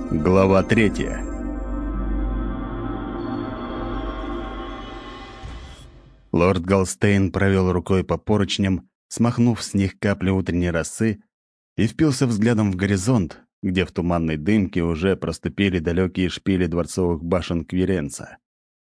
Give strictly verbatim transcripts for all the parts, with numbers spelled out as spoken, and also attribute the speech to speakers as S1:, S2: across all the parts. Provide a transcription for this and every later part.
S1: Глава третья. Лорд Галстейн провел рукой по поручням, смахнув с них капли утренней росы, и впился взглядом в горизонт, где в туманной дымке уже проступили далекие шпили дворцовых башен Квиренца.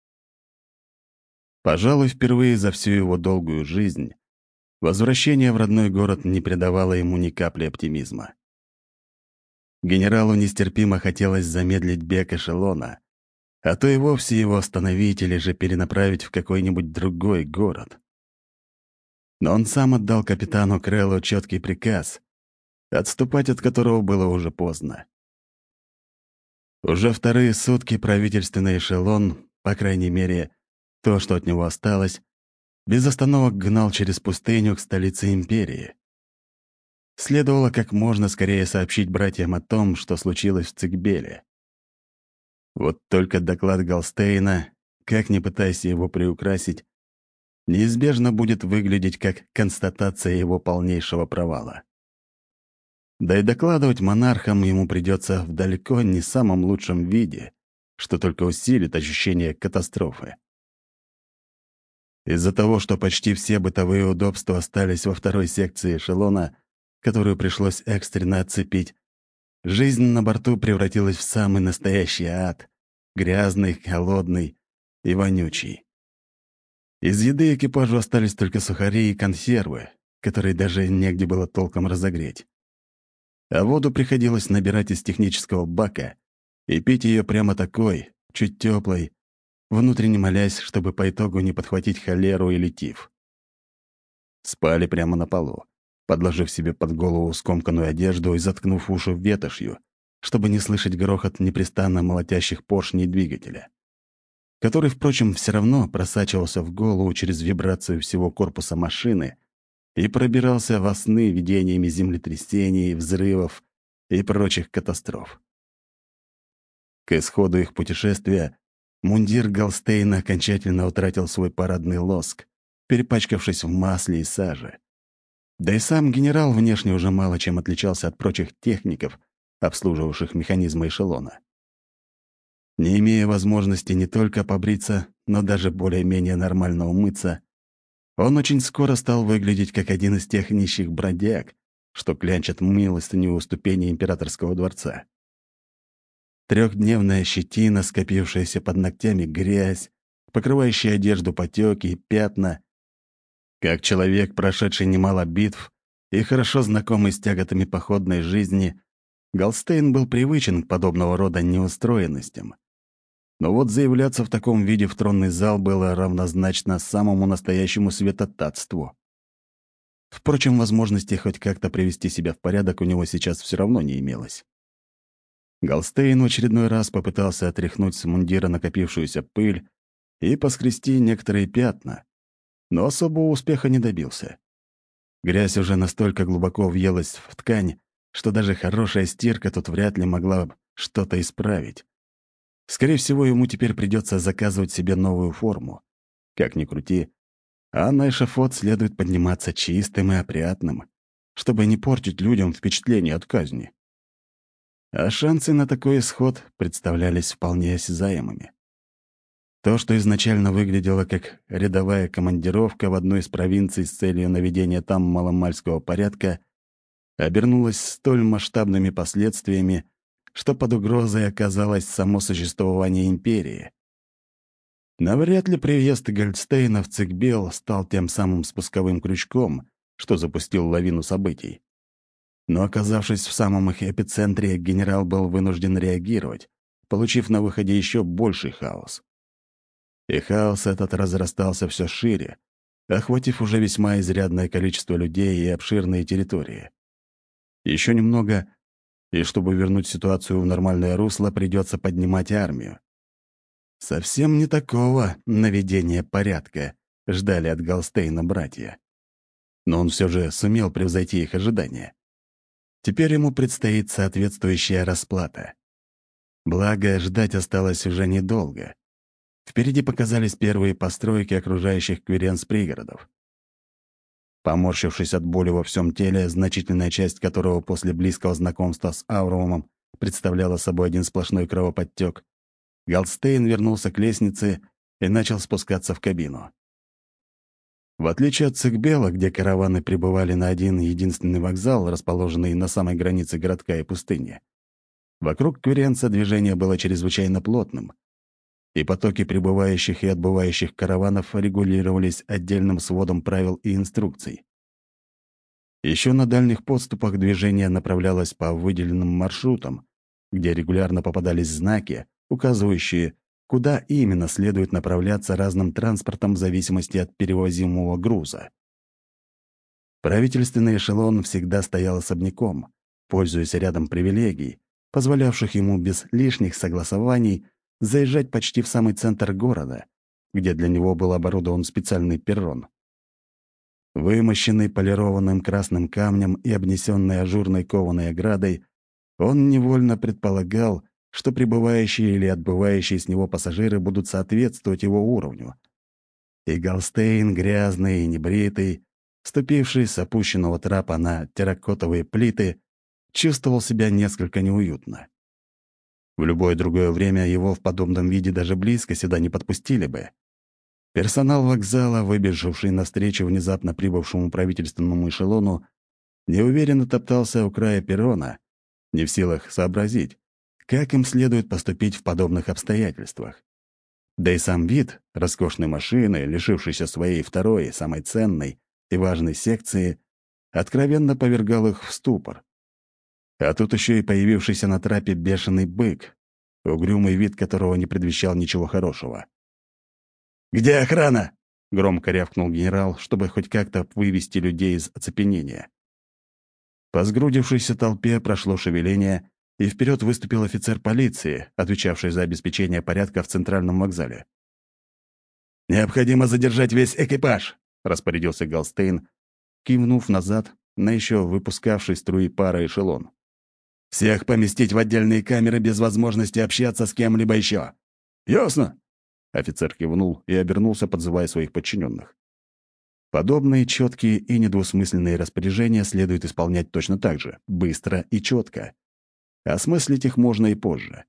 S1: Пожалуй, впервые за всю его долгую жизнь возвращение в родной город не придавало ему ни капли оптимизма. Генералу нестерпимо хотелось замедлить бег эшелона, а то и вовсе его остановить или же перенаправить в какой-нибудь другой город. Но он сам отдал капитану Крэллу четкий приказ, отступать от которого было уже поздно. Уже вторые сутки правительственный эшелон, по крайней мере, то, что от него осталось, без остановок гнал через пустыню к столице империи. Следовало как можно скорее сообщить братьям о том, что случилось в Цикбеле. Вот только доклад Галстейна, как ни пытайся его приукрасить, неизбежно будет выглядеть как констатация его полнейшего провала. Да и докладывать монархам ему придется в далеко не самом лучшем виде, что только усилит ощущение катастрофы. Из-за того, что почти все бытовые удобства остались во второй секции эшелона, которую пришлось экстренно отцепить, жизнь на борту превратилась в самый настоящий ад, грязный, холодный и вонючий. Из еды экипажу остались только сухари и консервы, которые даже негде было толком разогреть. А воду приходилось набирать из технического бака и пить ее прямо такой, чуть теплой, внутренне молясь, чтобы по итогу не подхватить холеру или тиф. Спали прямо на полу, подложив себе под голову скомканную одежду и заткнув уши ветошью, чтобы не слышать грохот непрестанно молотящих поршней двигателя, который, впрочем, все равно просачивался в голову через вибрацию всего корпуса машины и пробирался во сны видениями землетрясений, взрывов и прочих катастроф. К исходу их путешествия мундир Галстейна окончательно утратил свой парадный лоск, перепачкавшись в масле и саже. Да и сам генерал внешне уже мало чем отличался от прочих техников, обслуживавших механизмы эшелона. Не имея возможности не только побриться, но даже более-менее нормально умыться, он очень скоро стал выглядеть как один из тех нищих бродяг, что клянчат милостыню у ступеней императорского дворца. Трехдневная щетина, скопившаяся под ногтями грязь, покрывающая одежду потеки и пятна. Как человек, прошедший немало битв и хорошо знакомый с тяготами походной жизни, Галстейн был привычен к подобного рода неустроенностям. Но вот заявляться в таком виде в тронный зал было равнозначно самому настоящему святотатству. Впрочем, возможности хоть как-то привести себя в порядок у него сейчас все равно не имелось. Галстейн в очередной раз попытался отряхнуть с мундира накопившуюся пыль и поскрести некоторые пятна, но особого успеха не добился. Грязь уже настолько глубоко въелась в ткань, что даже хорошая стирка тут вряд ли могла бы что-то исправить. Скорее всего, ему теперь придется заказывать себе новую форму. Как ни крути, а на эшафот следует подниматься чистым и опрятным, чтобы не портить людям впечатление от казни. А шансы на такой исход представлялись вполне осязаемыми. То, что изначально выглядело как рядовая командировка в одну из провинций с целью наведения там маломальского порядка, обернулось столь масштабными последствиями, что под угрозой оказалось само существование империи. Навряд ли приезд Галстейна в Цикбел стал тем самым спусковым крючком, что запустил лавину событий. Но, оказавшись в самом их эпицентре, генерал был вынужден реагировать, получив на выходе еще больший хаос. И хаос этот разрастался все шире, охватив уже весьма изрядное количество людей и обширные территории. Еще немного, и чтобы вернуть ситуацию в нормальное русло, придется поднимать армию. Совсем не такого наведения порядка ждали от Галстейна братья. Но он все же сумел превзойти их ожидания. Теперь ему предстоит соответствующая расплата. Благо, ждать осталось уже недолго. Впереди показались первые постройки окружающих Квиренц пригородов. Поморщившись от боли во всем теле, значительная часть которого после близкого знакомства с Аурумом представляла собой один сплошной кровоподтек, Галстейн вернулся к лестнице и начал спускаться в кабину. В отличие от Цикбела, где караваны прибывали на один единственный вокзал, расположенный на самой границе городка и пустыни, вокруг Кверенца движение было чрезвычайно плотным, и потоки прибывающих и отбывающих караванов регулировались отдельным сводом правил и инструкций. Еще на дальних подступах движение направлялось по выделенным маршрутам, где регулярно попадались знаки, указывающие, куда именно следует направляться разным транспортом в зависимости от перевозимого груза. Правительственный эшелон всегда стоял особняком, пользуясь рядом привилегий, позволявших ему без лишних согласований заезжать почти в самый центр города, где для него был оборудован специальный перрон. Вымощенный полированным красным камнем и обнесенный ажурной кованой оградой, он невольно предполагал, что прибывающие или отбывающие с него пассажиры будут соответствовать его уровню. И Галстейн, грязный и небритый, ступивший с опущенного трапа на терракотовые плиты, чувствовал себя несколько неуютно. В любое другое время его в подобном виде даже близко сюда не подпустили бы. Персонал вокзала, выбежавший навстречу внезапно прибывшему правительственному эшелону, неуверенно топтался у края перрона, не в силах сообразить, как им следует поступить в подобных обстоятельствах. Да и сам вид роскошной машины, лишившейся своей второй, самой ценной и важной секции, откровенно повергал их в ступор. А тут еще и появившийся на трапе бешеный бык, угрюмый вид которого не предвещал ничего хорошего. «Где охрана?» — громко рявкнул генерал, чтобы хоть как-то вывести людей из оцепенения. По сгрудившейся толпе прошло шевеление, и вперед выступил офицер полиции, отвечавший за обеспечение порядка в центральном вокзале. «Необходимо задержать весь экипаж», — распорядился Галстейн, кивнув назад на еще выпускавший струи пара эшелон. «Всех поместить в отдельные камеры без возможности общаться с кем-либо еще. Ясно?» Офицер кивнул и обернулся, подзывая своих подчиненных. Подобные четкие и недвусмысленные распоряжения следует исполнять точно так же, быстро и четко. Осмыслить их можно и позже.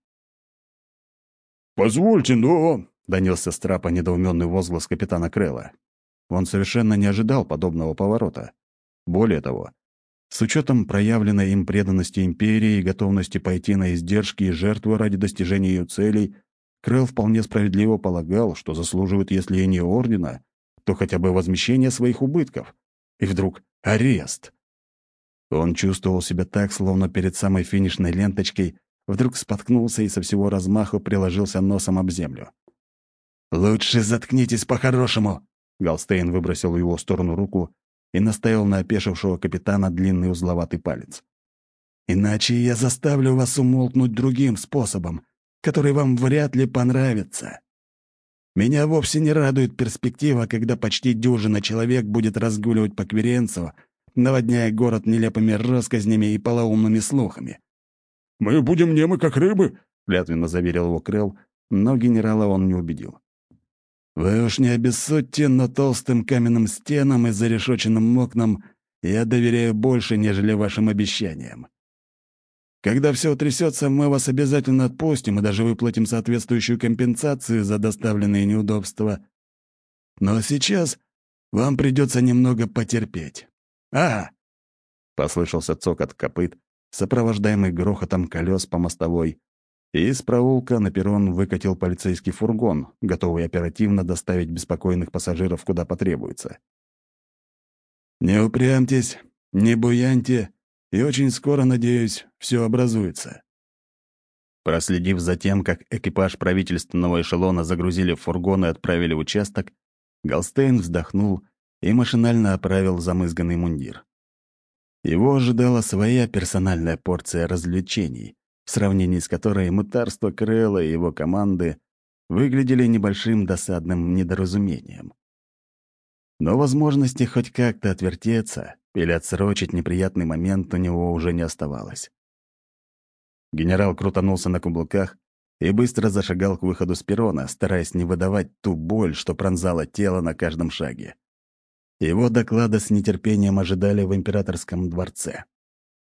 S1: «Позвольте, но...» — донесся с трапа недоуменный возглас капитана Крэлла. Он совершенно не ожидал подобного поворота. Более того, с учетом проявленной им преданности империи и готовности пойти на издержки и жертвы ради достижения ее целей, Крэлл вполне справедливо полагал, что заслуживает, если и не ордена, то хотя бы возмещения своих убытков. И вдруг арест. Он чувствовал себя так, словно перед самой финишной ленточкой вдруг споткнулся и со всего размаху приложился носом об землю. «Лучше заткнитесь по-хорошему!» Галстейн выбросил в его сторону руку и наставил на опешившего капитана длинный узловатый палец. «Иначе я заставлю вас умолкнуть другим способом, который вам вряд ли понравится. Меня вовсе не радует перспектива, когда почти дюжина человек будет разгуливать по Кверенцу, наводняя город нелепыми россказнями и полоумными слухами». «Мы будем немы, как рыбы», — клятвенно заверил его Крэлл, но генерала он не убедил. «Вы уж не обессудьте, но толстым каменным стенам и зарешоченным окнам я доверяю больше, нежели вашим обещаниям. Когда все утрясется, мы вас обязательно отпустим и даже выплатим соответствующую компенсацию за доставленные неудобства. Но сейчас вам придется немного потерпеть. Ага!» Послышался цокот копыт, сопровождаемый грохотом колес по мостовой, и из проулка на перрон выкатил полицейский фургон, готовый оперативно доставить беспокойных пассажиров куда потребуется. «Не упрямьтесь, не буяньте, и очень скоро, надеюсь, все образуется». Проследив за тем, как экипаж правительственного эшелона загрузили в фургон и отправили в участок, Галстейн вздохнул и машинально оправил замызганный мундир. Его ожидала своя персональная порция развлечений, в сравнении с которой мытарство Крэлла и его команды выглядели небольшим досадным недоразумением. Но возможности хоть как-то отвертеться или отсрочить неприятный момент у него уже не оставалось. Генерал крутанулся на каблуках и быстро зашагал к выходу с перрона, стараясь не выдавать ту боль, что пронзала тело на каждом шаге. Его доклады с нетерпением ожидали в императорском дворце.